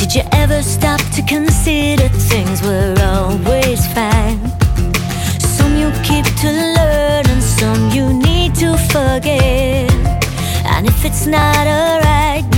Did you ever stop to consider things were always fine? Some you keep to learn and some you need to forget. And if it's not alright,